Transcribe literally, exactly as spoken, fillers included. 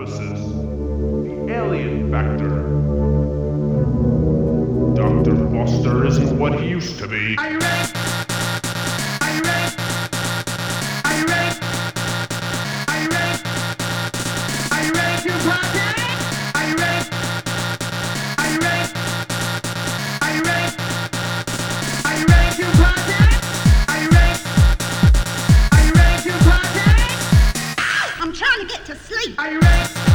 hypothesis. The alien factor. Doctor Foster isn't what he used to be. Are you ready? Are you ready? Are you ready? Are you ready? Are you ready to party? Are you ready? Are you ready? Are you ready? Are you ready to party? Are you ready? Are you ready to party? I'm trying to get to sleep. Are you ready?